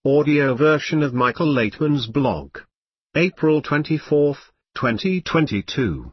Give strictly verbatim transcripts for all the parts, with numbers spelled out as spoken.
Audio version of Michael Laitman's blog. April twenty-fourth, twenty twenty-two.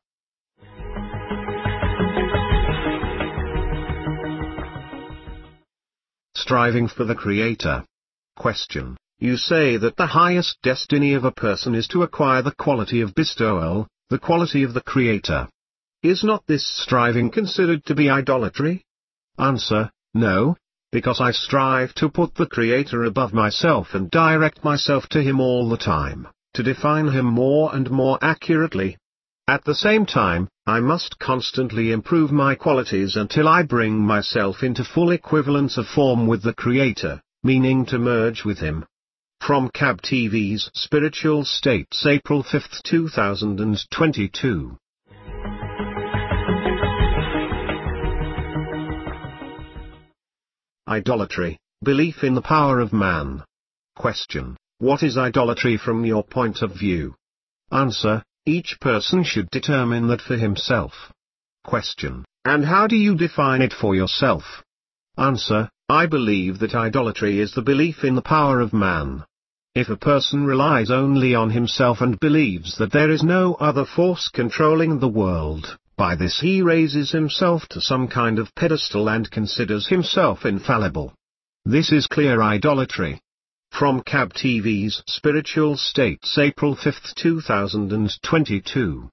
Striving for the Creator. Question. You say that the highest destiny of a person is to acquire the quality of bestowal, the quality of the Creator. Is not this striving considered to be idolatry? Answer. No. Because I strive to put the Creator above myself and direct myself to Him all the time, to define Him more and more accurately. At the same time, I must constantly improve my qualities until I bring myself into full equivalence of form with the Creator, meaning to merge with Him. From C A B T V's Spiritual States, April fifth, two thousand twenty-two. Idolatry, belief in the power of man. Question. What is idolatry from your point of view? Answer. Each person should determine that for himself. Question. And how do you define it for yourself? Answer. I believe that idolatry is the belief in the power of man. If a person relies only on himself and believes that there is no other force controlling the world, by this he raises himself to some kind of pedestal and considers himself infallible. This is clear idolatry. From C A B T V's Spiritual States, April fifth, two thousand twenty-two.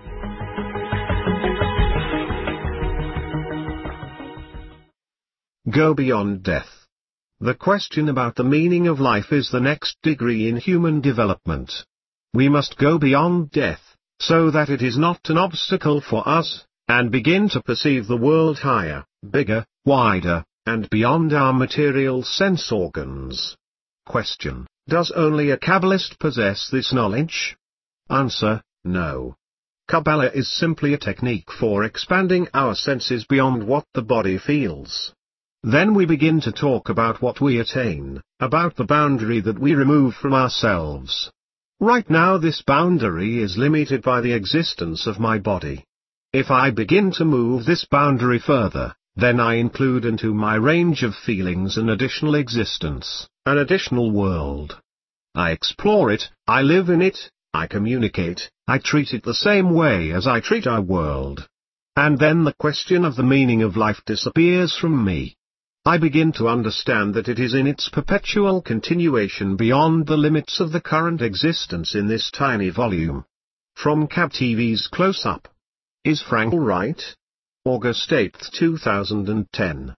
Go beyond death. The question about the meaning of life is the next degree in human development. We must go beyond death, so that it is not an obstacle for us, and begin to perceive the world higher, bigger, wider, and beyond our material sense organs. Question. Does only a Kabbalist possess this knowledge? Answer. No. Kabbalah is simply a technique for expanding our senses beyond what the body feels. Then we begin to talk about what we attain, about the boundary that we remove from ourselves. Right now this boundary is limited by the existence of my body. If I begin to move this boundary further, then I include into my range of feelings an additional existence, an additional world. I explore it, I live in it, I communicate, I treat it the same way as I treat our world. And then the question of the meaning of life disappears from me. I begin to understand that it is in its perpetual continuation beyond the limits of the current existence in this tiny volume. From C A B T V's Close Up. Is Frankl right? August eighth, two thousand ten.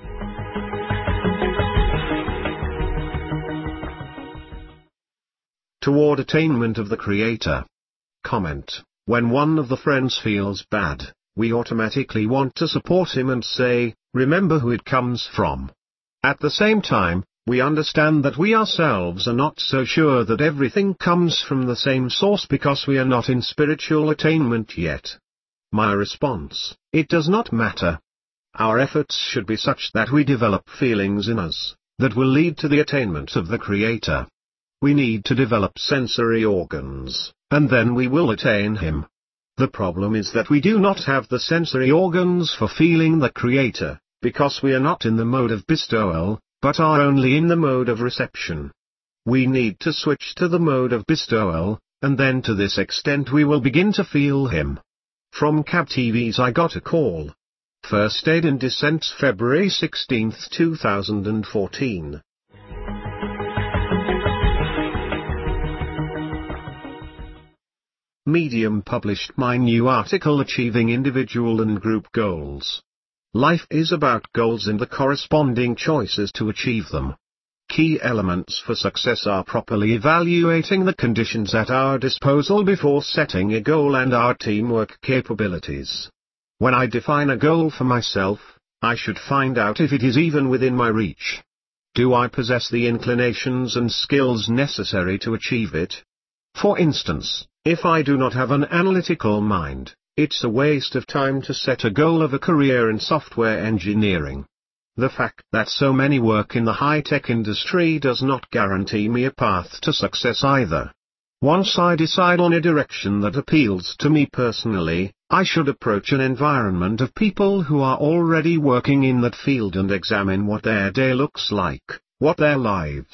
Toward attainment of the Creator. Comment. When one of the friends feels bad, we automatically want to support him and say, remember who it comes from. At the same time, we understand that we ourselves are not so sure that everything comes from the same source because we are not in spiritual attainment yet. My response, it does not matter. Our efforts should be such that we develop feelings in us, that will lead to the attainment of the Creator. We need to develop sensory organs, and then we will attain Him. The problem is that we do not have the sensory organs for feeling the Creator, because we are not in the mode of bestowal, but are only in the mode of reception. We need to switch to the mode of bestowal, and then to this extent we will begin to feel Him. From C A B T V's I Got a Call. First Aid in Descent, February sixteenth, two thousand fourteen. Medium published my new article Achieving Individual and Group Goals. Life is about goals and the corresponding choices to achieve them. Key elements for success are properly evaluating the conditions at our disposal before setting a goal and our teamwork capabilities. When I define a goal for myself, I should find out if it is even within my reach. Do I possess the inclinations and skills necessary to achieve it? For instance, if I do not have an analytical mind, it's a waste of time to set a goal of a career in software engineering. The fact that so many work in the high-tech industry does not guarantee me a path to success either. Once I decide on a direction that appeals to me personally, I should approach an environment of people who are already working in that field and examine what their day looks like, what their lives,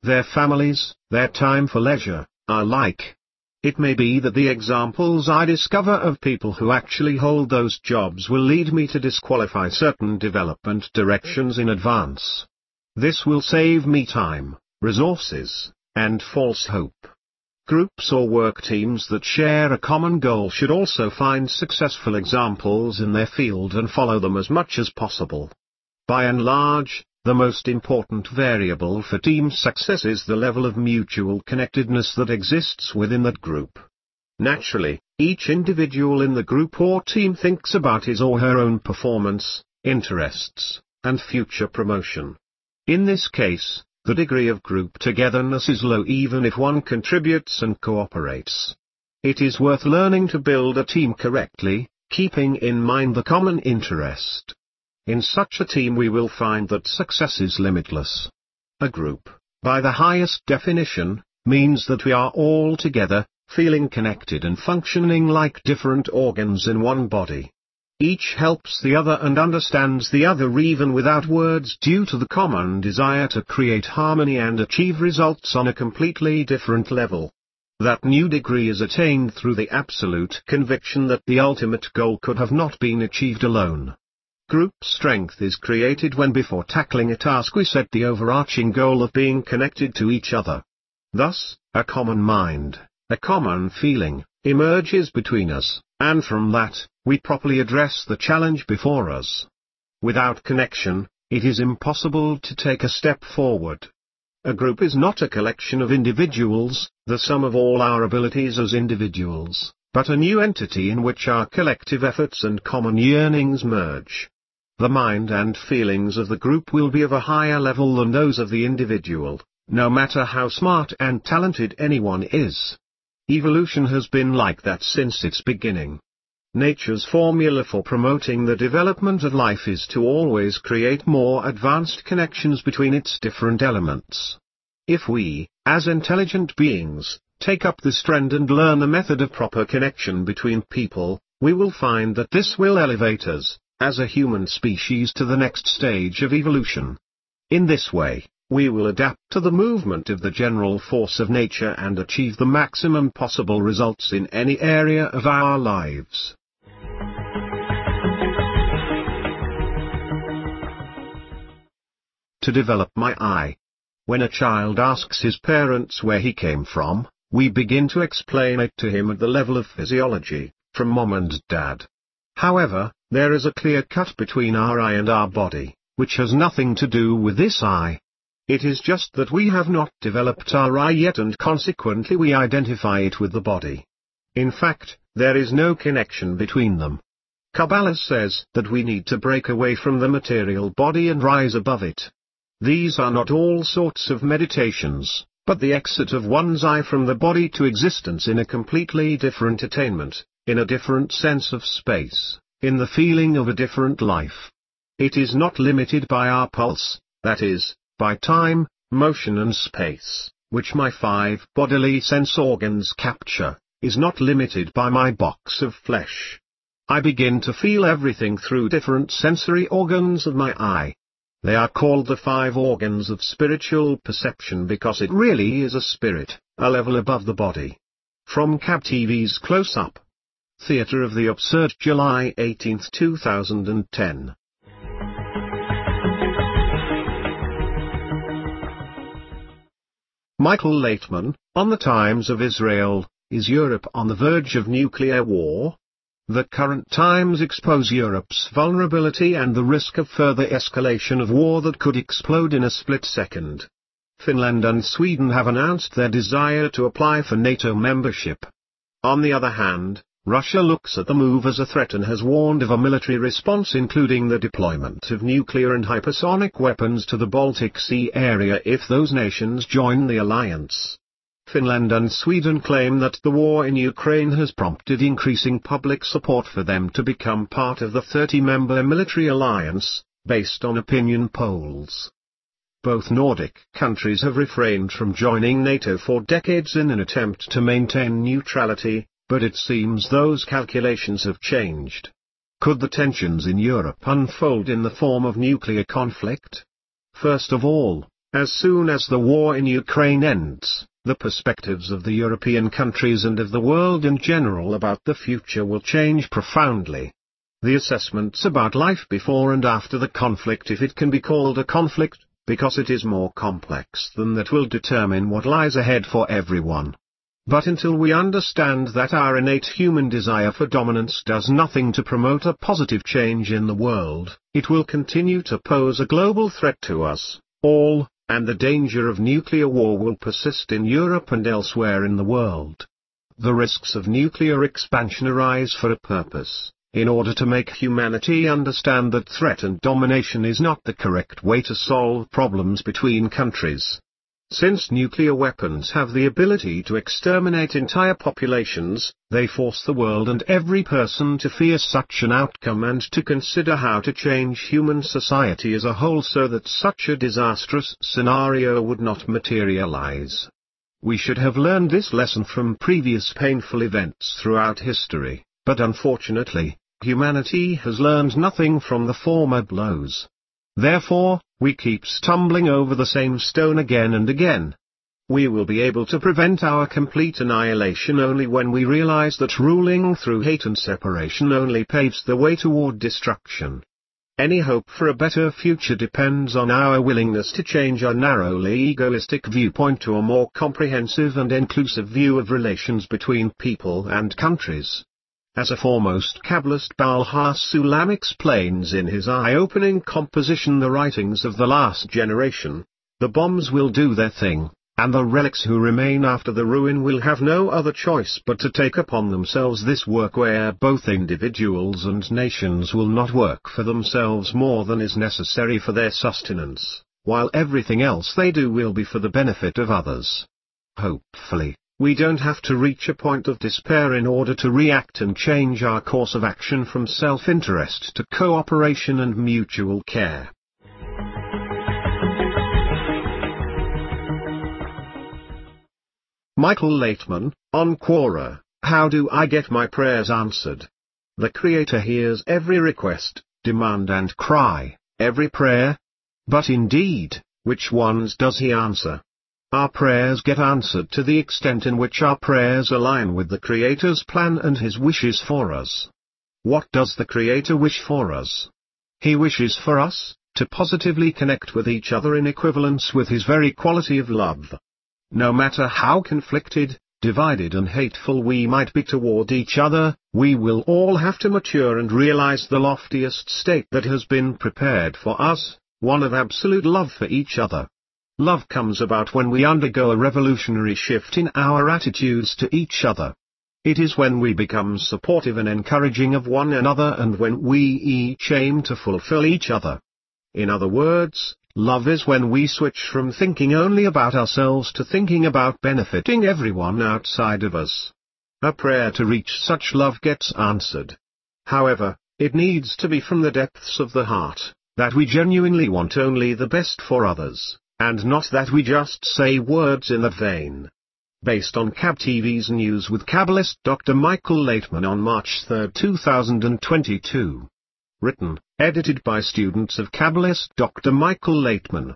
their families, their time for leisure, are like. It may be that the examples I discover of people who actually hold those jobs will lead me to disqualify certain development directions in advance. This will save me time, resources, and false hope. Groups or work teams that share a common goal should also find successful examples in their field and follow them as much as possible. By and large, the most important variable for team success is the level of mutual connectedness that exists within that group. Naturally, each individual in the group or team thinks about his or her own performance, interests, and future promotion. In this case, the degree of group togetherness is low even if one contributes and cooperates. It is worth learning to build a team correctly, keeping in mind the common interest. In such a team we will find that success is limitless. A group, by the highest definition, means that we are all together, feeling connected and functioning like different organs in one body. Each helps the other and understands the other even without words due to the common desire to create harmony and achieve results on a completely different level. That new degree is attained through the absolute conviction that the ultimate goal could have not been achieved alone. Group strength is created when before tackling a task we set the overarching goal of being connected to each other. Thus, a common mind, a common feeling, emerges between us, and from that, we properly address the challenge before us. Without connection, it is impossible to take a step forward. A group is not a collection of individuals, the sum of all our abilities as individuals, but a new entity in which our collective efforts and common yearnings merge. The mind and feelings of the group will be of a higher level than those of the individual, no matter how smart and talented anyone is. Evolution has been like that since its beginning. Nature's formula for promoting the development of life is to always create more advanced connections between its different elements. If we, as intelligent beings, take up this trend and learn the method of proper connection between people, we will find that this will elevate us, as a human species, to the next stage of evolution. In this way, we will adapt to the movement of the general force of nature and achieve the maximum possible results in any area of our lives. To develop my I. When a child asks his parents where he came from, we begin to explain it to him at the level of physiology, from mom and dad. However, there is a clear cut between our I and our body, which has nothing to do with this I. It is just that we have not developed our I yet and consequently we identify it with the body. In fact, there is no connection between them. Kabbalah says that we need to break away from the material body and rise above it. These are not all sorts of meditations, but the exit of one's I from the body to existence in a completely different attainment, in a different sense of space, in the feeling of a different life. It is not limited by our pulse, that is, by time, motion and space, which my five bodily sense organs capture, is not limited by my box of flesh. I begin to feel everything through different sensory organs of my I. They are called the five organs of spiritual perception because it really is a spirit, a level above the body. From K A B T V's Close Up. Theatre of the Absurd, July eighteenth two thousand ten. Michael Laitman, on the Times of Israel. Is Europe on the verge of nuclear war? The current times expose Europe's vulnerability and the risk of further escalation of war that could explode in a split second. Finland and Sweden have announced their desire to apply for NATO membership. On the other hand, Russia looks at the move as a threat and has warned of a military response including the deployment of nuclear and hypersonic weapons to the Baltic Sea area if those nations join the alliance. Finland and Sweden claim that the war in Ukraine has prompted increasing public support for them to become part of the thirty-member military alliance, based on opinion polls. Both Nordic countries have refrained from joining NATO for decades in an attempt to maintain neutrality, but it seems those calculations have changed. Could the tensions in Europe unfold in the form of nuclear conflict? First of all, As soon as the war in Ukraine ends, the perspectives of the European countries and of the world in general about the future will change profoundly. The assessments about life before and after the conflict, if it can be called a conflict, because it is more complex than that, will determine what lies ahead for everyone. But until we understand that our innate human desire for dominance does nothing to promote a positive change in the world, it will continue to pose a global threat to us all, and the danger of nuclear war will persist in Europe and elsewhere in the world. The risks of nuclear expansion arise for a purpose, in order to make humanity understand that threat and domination is not the correct way to solve problems between countries. Since nuclear weapons have the ability to exterminate entire populations, they force the world and every person to fear such an outcome and to consider how to change human society as a whole so that such a disastrous scenario would not materialize. We should have learned this lesson from previous painful events throughout history, but unfortunately, humanity has learned nothing from the former blows. Therefore, we keep stumbling over the same stone again and again. We will be able to prevent our complete annihilation only when we realize that ruling through hate and separation only paves the way toward destruction. Any hope for a better future depends on our willingness to change our narrowly egoistic viewpoint to a more comprehensive and inclusive view of relations between people and countries. As a foremost Kabbalist, Baal HaSulam explains in his eye-opening composition The Writings of the Last Generation, the bombs will do their thing, and the relics who remain after the ruin will have no other choice but to take upon themselves this work, where both individuals and nations will not work for themselves more than is necessary for their sustenance, while everything else they do will be for the benefit of others. Hopefully, we don't have to reach a point of despair in order to react and change our course of action from self-interest to cooperation and mutual care. Michael Laitman, on Quora, How do I get my prayers answered? The Creator hears every request, demand and cry, every prayer. But indeed, which ones does He answer? Our prayers get answered to the extent in which our prayers align with the Creator's plan and His wishes for us. What does the Creator wish for us? He wishes for us to positively connect with each other in equivalence with His very quality of love. No matter how conflicted, divided and hateful we might be toward each other, we will all have to mature and realize the loftiest state that has been prepared for us, one of absolute love for each other. Love comes about when we undergo a revolutionary shift in our attitudes to each other. It is when we become supportive and encouraging of one another and when we each aim to fulfill each other. In other words, love is when we switch from thinking only about ourselves to thinking about benefiting everyone outside of us. A prayer to reach such love gets answered. However, it needs to be from the depths of the heart, that we genuinely want only the best for others, and not that we just say words in that vein. Based on Cab T V's News with Kabbalist Doctor Michael Laitman on March third two thousand twenty-two. Written, edited by students of Kabbalist Doctor Michael Laitman.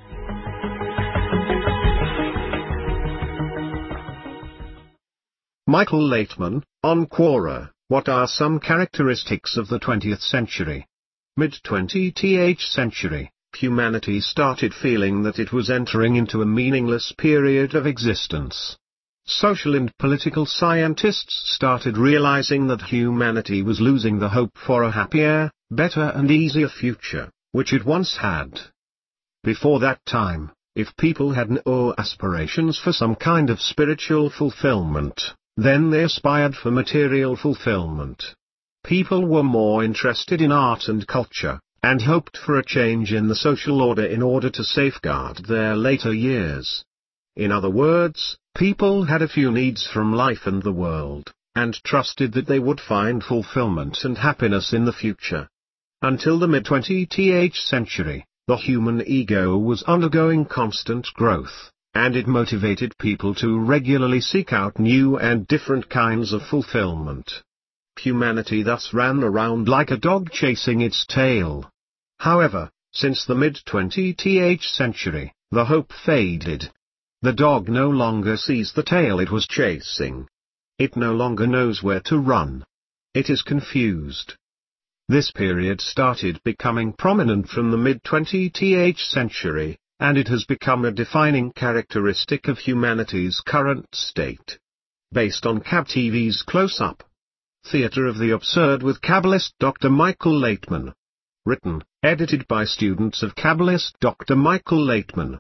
Michael Laitman, on Quora, what are some characteristics of the twentieth century? Mid-twentieth century. Humanity started feeling that it was entering into a meaningless period of existence. Social and political scientists started realizing that humanity was losing the hope for a happier, better and easier future, which it once had. Before that time, if people had no aspirations for some kind of spiritual fulfillment, then they aspired for material fulfillment. People were more interested in art and culture, and hoped for a change in the social order in order to safeguard their later years. In other words, people had a few needs from life and the world, and trusted that they would find fulfillment and happiness in the future. Until the mid-twentieth century, the human ego was undergoing constant growth, and it motivated people to regularly seek out new and different kinds of fulfillment. Humanity thus ran around like a dog chasing its tail. However, since the mid-twentieth century, The hope faded. The dog no longer sees the tail it was chasing. It no longer knows where to run. It is confused. This period started becoming prominent from the mid-twentieth century, and it has become a defining characteristic of humanity's current state. Based on Cab T V's Close-Up. Theatre of the Absurd with Kabbalist Doctor Michael Laitman. Written, edited by students of Kabbalist Doctor Michael Laitman.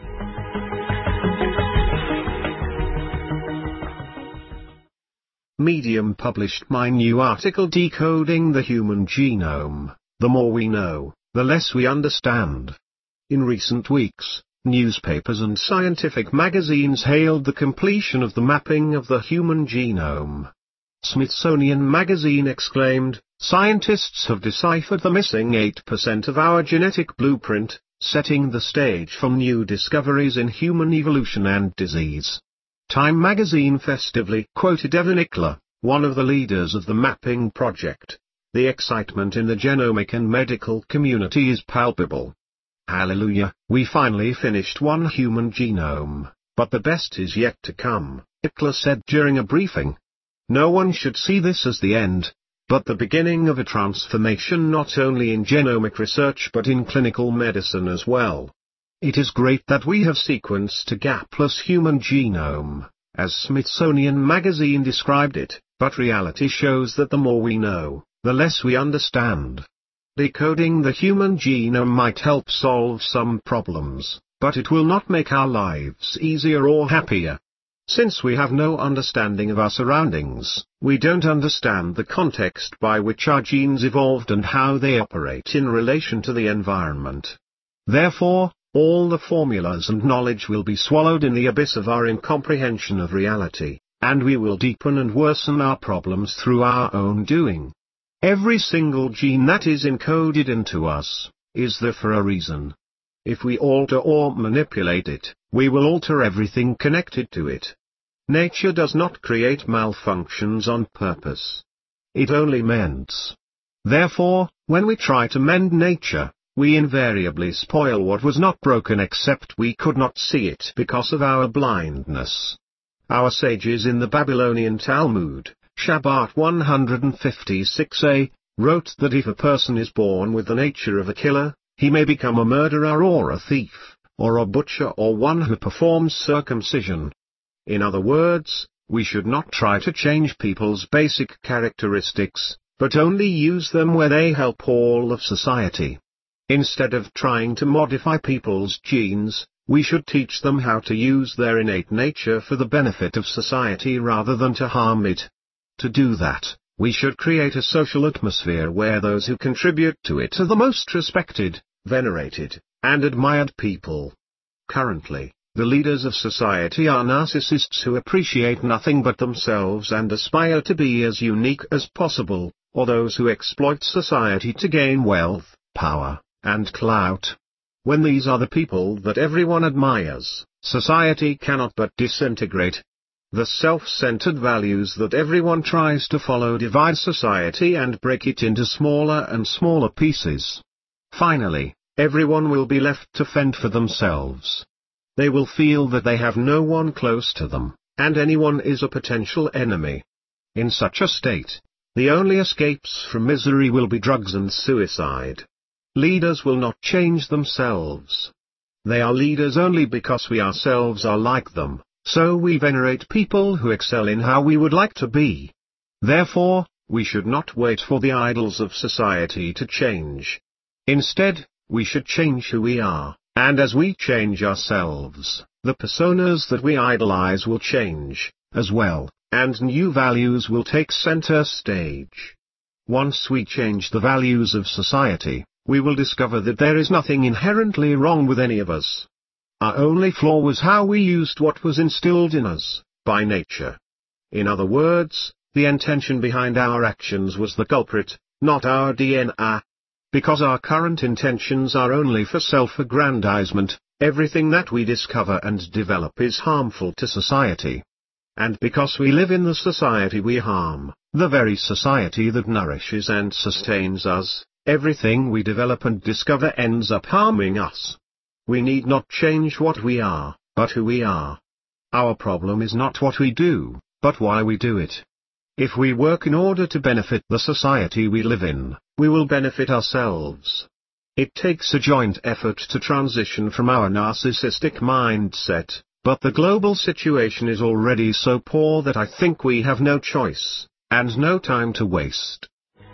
Medium published my new article Decoding the Human Genome. The more we know, the less we understand. In recent weeks, newspapers and scientific magazines hailed the completion of the mapping of the human genome. Smithsonian Magazine exclaimed, "Scientists have deciphered the missing eight percent of our genetic blueprint, setting the stage for new discoveries in human evolution and disease." Time magazine festively quoted Evan Ickler, one of the leaders of the mapping project. "The excitement in the genomic and medical community is palpable. Hallelujah, we finally finished one human genome, but the best is yet to come," Ickler said during a briefing. "No one should see this as the end, but the beginning of a transformation not only in genomic research but in clinical medicine as well. It is great that we have sequenced a gapless human genome, as Smithsonian Magazine described it, but reality shows that the more we know, the less we understand. Decoding the human genome might help solve some problems, but it will not make our lives easier or happier. Since we have no understanding of our surroundings, we don't understand the context by which our genes evolved and how they operate in relation to the environment. Therefore, all the formulas and knowledge will be swallowed in the abyss of our incomprehension of reality, and we will deepen and worsen our problems through our own doing. Every single gene that is encoded into us, is there for a reason. If we alter or manipulate it, we will alter everything connected to it. Nature does not create malfunctions on purpose. It only mends. Therefore, when we try to mend nature, we invariably spoil what was not broken except we could not see it because of our blindness. Our sages in the Babylonian Talmud, Shabbat one fifty-six a, wrote that if a person is born with the nature of a killer, he may become a murderer or a thief, or a butcher or one who performs circumcision. In other words, we should not try to change people's basic characteristics, but only use them where they help all of society. Instead of trying to modify people's genes, we should teach them how to use their innate nature for the benefit of society rather than to harm it. To do that, we should create a social atmosphere where those who contribute to it are the most respected, venerated, and admired people. Currently, the leaders of society are narcissists who appreciate nothing but themselves and aspire to be as unique as possible, or those who exploit society to gain wealth, power, and clout. When these are the people that everyone admires, society cannot but disintegrate. The self-centered values that everyone tries to follow divide society and break it into smaller and smaller pieces. Finally, everyone will be left to fend for themselves. They will feel that they have no one close to them, and anyone is a potential enemy. In such a state, the only escapes from misery will be drugs and suicide. Leaders will not change themselves. They are leaders only because we ourselves are like them, so we venerate people who excel in how we would like to be. Therefore, we should not wait for the idols of society to change. Instead, we should change who we are, and as we change ourselves, the personas that we idolize will change, as well, and new values will take center stage. Once we change the values of society, we will discover that there is nothing inherently wrong with any of us. Our only flaw was how we used what was instilled in us, by nature. In other words, the intention behind our actions was the culprit, not our D N A. Because our current intentions are only for self-aggrandizement, everything that we discover and develop is harmful to society. And because we live in the society we harm, the very society that nourishes and sustains us, everything we develop and discover ends up harming us. We need not change what we are, but who we are. Our problem is not what we do, but why we do it. If we work in order to benefit the society we live in, we will benefit ourselves. It takes a joint effort to transition from our narcissistic mindset, but the global situation is already so poor that I think we have no choice, and no time to waste.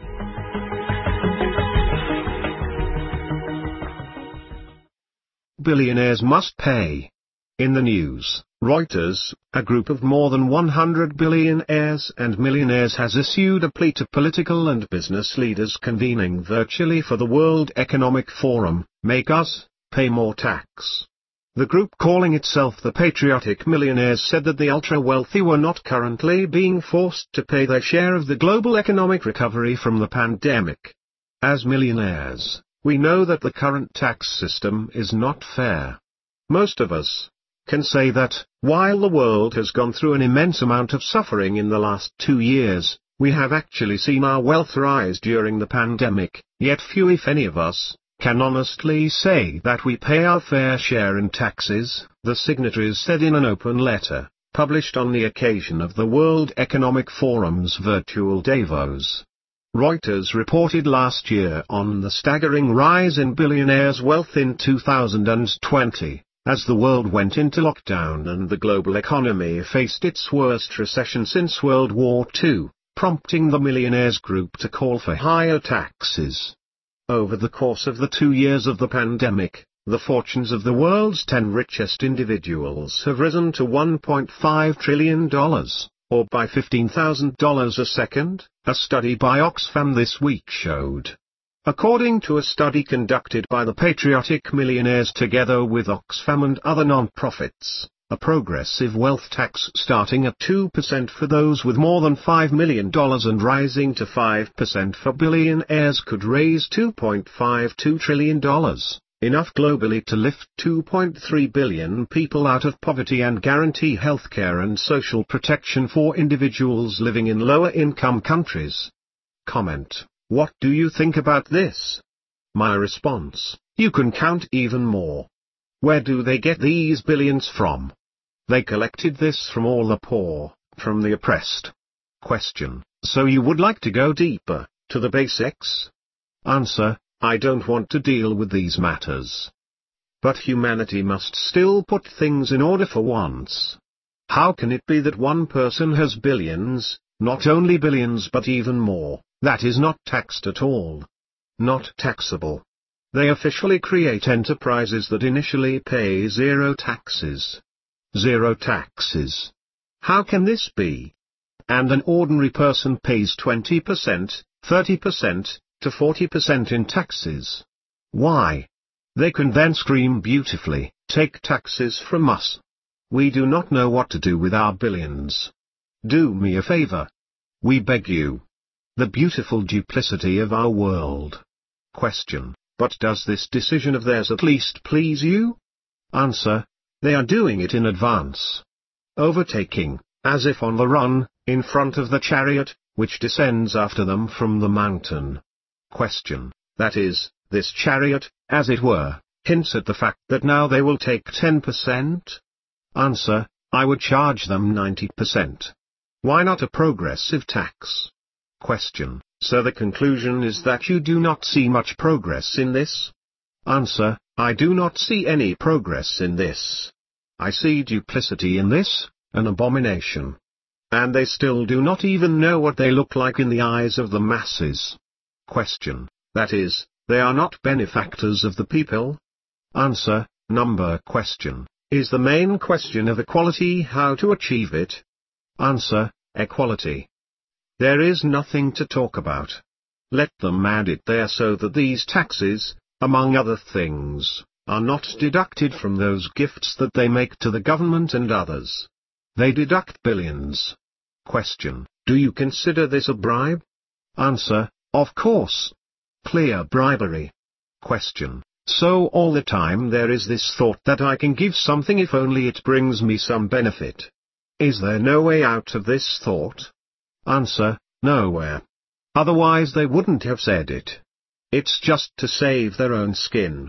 Billionaires must pay. In the news, Reuters, a group of more than one hundred billionaires and millionaires has issued a plea to political and business leaders convening virtually for the World Economic Forum, make us pay more tax. The group, calling itself the Patriotic Millionaires, said that the ultra-wealthy were not currently being forced to pay their share of the global economic recovery from the pandemic. As millionaires, we know that the current tax system is not fair. Most of us can say that, while the world has gone through an immense amount of suffering in the last two years, we have actually seen our wealth rise during the pandemic, yet few if any of us can honestly say that we pay our fair share in taxes, the signatories said in an open letter, published on the occasion of the World Economic Forum's virtual Davos. Reuters reported last year on the staggering rise in billionaires' wealth in two thousand twenty. As the world went into lockdown and the global economy faced its worst recession since World War Two, prompting the millionaires group to call for higher taxes. Over the course of the two years of the pandemic, the fortunes of the world's ten richest individuals have risen to one point five trillion dollars, or by fifteen thousand dollars a second, a study by Oxfam this week showed. According to a study conducted by the Patriotic Millionaires together with Oxfam and other non-profits, a progressive wealth tax starting at two percent for those with more than five million dollars and rising to five percent for billionaires could raise two point five two trillion dollars, enough globally to lift two point three billion people out of poverty and guarantee healthcare and social protection for individuals living in lower-income countries. Comment: what do you think about this? My response: you can count even more. Where do they get these billions from? They collected this from all the poor, from the oppressed. Question: so you would like to go deeper, to the basics? Answer: I don't want to deal with these matters. But humanity must still put things in order for once. How can it be that one person has billions, not only billions but even more, that is not taxed at all? Not taxable. They officially create enterprises that initially pay zero taxes. Zero taxes. How can this be? And an ordinary person pays twenty percent, thirty percent, to forty percent in taxes. Why? They can then scream beautifully, take taxes from us. We do not know what to do with our billions. Do me a favor. We beg you. The beautiful duplicity of our world. Question: but does this decision of theirs at least please you? Answer: they are doing it in advance. Overtaking, as if on the run, in front of the chariot, which descends after them from the mountain. Question: that is, this chariot, as it were, hints at the fact that now they will take ten percent? Answer: I would charge them ninety percent. Why not a progressive tax? Question: so the conclusion is that you do not see much progress in this? Answer: I do not see any progress in this. I see duplicity in this, an abomination. And they still do not even know what they look like in the eyes of the masses. Question: that is, they are not benefactors of the people? Answer: number question: is the main question of equality how to achieve it? Answer: equality. There is nothing to talk about. Let them add it there so that these taxes, among other things, are not deducted from those gifts that they make to the government and others. They deduct billions. Question: do you consider this a bribe? Answer: of course. Clear bribery. Question: so all the time there is this thought that I can give something if only it brings me some benefit. Is there no way out of this thought? Answer: nowhere. Otherwise they wouldn't have said it. It's just to save their own skin.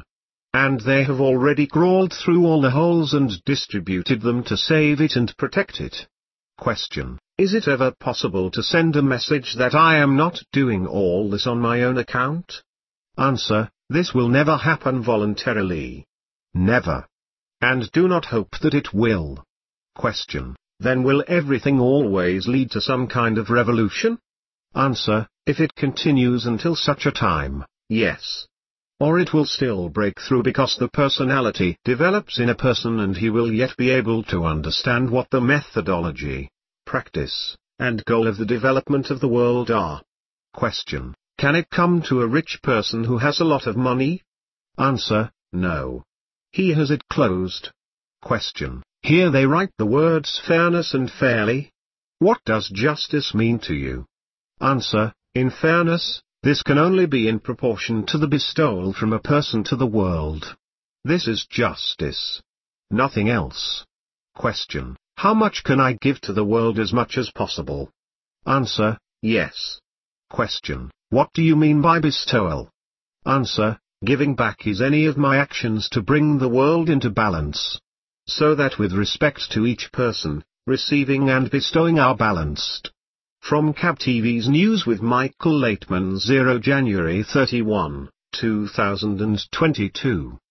and they have already crawled through all the holes and distributed them to save it and protect it. Question: Is it ever possible to send a message that I am not doing all this on my own account? Answer: This will never happen voluntarily. Never. And do not hope that it will. Question: Then will everything always lead to some kind of revolution? Answer: If it continues until such a time, yes. Or it will still break through because the personality develops in a person and he will yet be able to understand what the methodology, practice, and goal of the development of the world are. Question: Can it come to a rich person who has a lot of money? Answer: No. He has it closed. Question: Here they write the words fairness and fairly. What does justice mean to you? Answer: In fairness, this can only be in proportion to the bestowal from a person to the world. This is justice. Nothing else. Question: How much can I give to the world? As much as possible. Answer: Yes. Question: What do you mean by bestowal? Answer: Giving back is any of my actions to bring the world into balance. So that with respect to each person, receiving and bestowing are balanced. From C A B T V's News with Michael Laitman, January thirty-first, two thousand twenty-two.